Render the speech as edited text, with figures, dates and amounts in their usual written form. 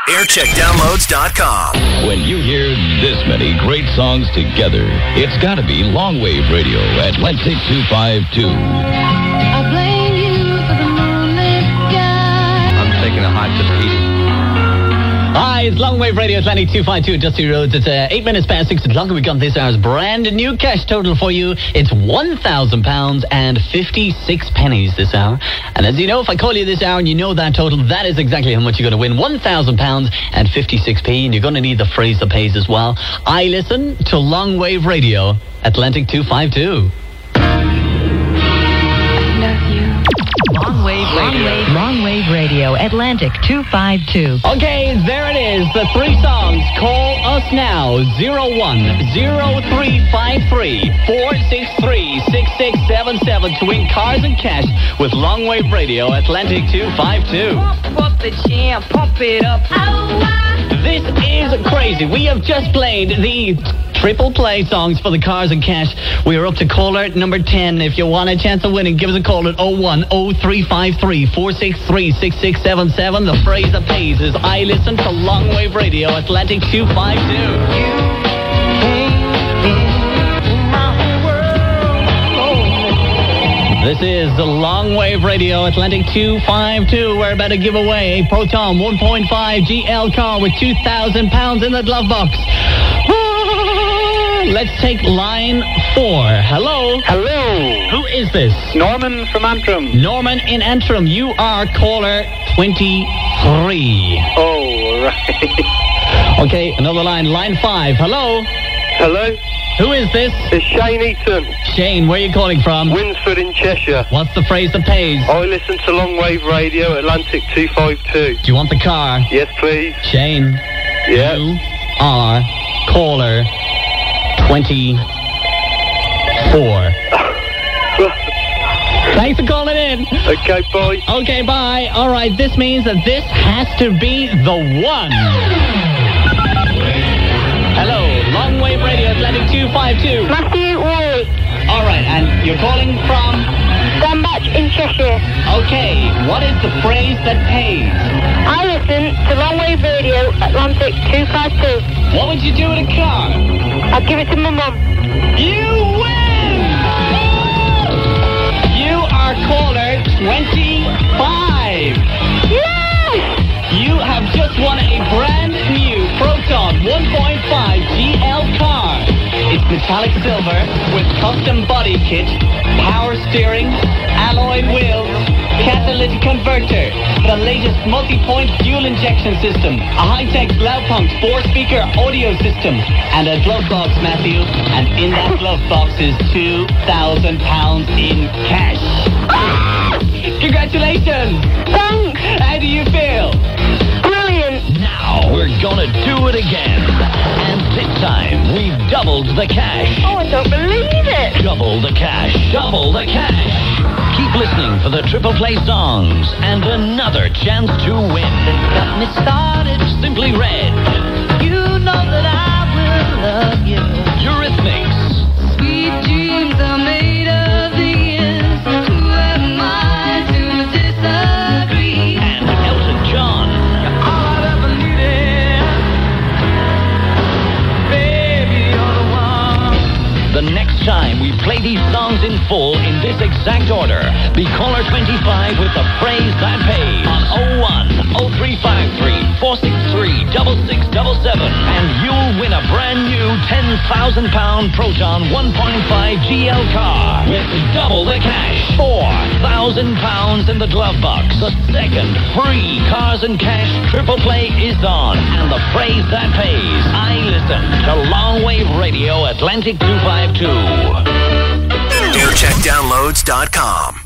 Aircheckdownloads.com. When you hear this many great songs together, it's got to be Longwave Radio, Atlantic 252. I blame you for the moonlit sky. I'm taking a hike to Tahiti. Hi, it's Longwave Radio, Atlantic 252, Dusty Roads. It's 8 minutes past 6 o'clock, and we got this hour's brand new cash total for you. It's £1,000 and 56 pennies this hour. And as you know, if I call you this hour and you know that total, that is exactly how much you're going to win. £1,000 and 56p, and you're going to need the phrase that pays as well. I listen to Longwave Radio, Atlantic 252. Longwave Radio, Atlantic 252. Okay, there it is. The three songs. Call us now. 01-0353-463-6677 to win cars and cash with Longwave Radio, Atlantic 252. Pump up the jam, pump it up. This is crazy. We have just played the triple play songs for the cars and cash. We are up to caller number 10. If you want a chance of winning, give us a call at 01-0353-463-6677. The phrase that pays is I listen to Longwave Radio, Atlantic 252. This is the Longwave Radio, Atlantic 252. We're about to give away a Proton 1.5 GL car with £2,000 in the glove box. Let's take line 4. Hello? Hello. Who is this? Norman from Antrim. Norman in Antrim. You are caller 23. Oh, right. Okay, another line. Line 5. Hello? Hello. Who is this? It's Shane Eaton. Shane, where are you calling from? Winsford in Cheshire. What's the phrase that pays? I listen to Longwave Radio, Atlantic 252. Do you want the car? Yes, please. Shane, Yeah. you are caller 24. Thanks for calling in. Okay, bye. Okay, bye. All right, this means that this has to be the one. Hello, Longwave Radio, Atlantic 252. Matthew Wally. All right, and you're calling from? Dunbatch in Cheshire. Okay, what is the phrase that pays? I listen to Longwave Radio, Atlantic 252. What would you do with a car? I'll give it to my mum. You win! You are caller 25. Yes! You have just won a brand new Proton 1.5 GL car. It's metallic silver with custom body kit, power steering, alloy wheels, catalytic converter, the latest multi-point fuel injection system, a high-tech Blaupunkt 4-speaker audio system, and a glove box, Matthew. And in that glove box is £2,000 in cash. Congratulations! Thanks! How do you feel? Brilliant! Now we're gonna do it again. And this time we've doubled the cash. Oh, I don't believe it! Double the cash. Double the cash. Keep listening for the triple play songs and another chance to win. Got me started. Simply Red, You know that I will love you. Eurythmics, Sweet dreams are made of these. Who am I to disagree? and Elton John. All I ever needed. Baby, you're the one. The next time we play these songs in full in this exact order, be caller 25 with the phrase that pays on 01-0353-463-6677, and you'll win a brand new £10,000 Proton 1.5 GL car with double the cash, £4,000 in the glove box. The second free cars and cash triple play is on, and the phrase that pays. I listen to Longwave Radio, Atlantic 252. Aircheckdownloads.com.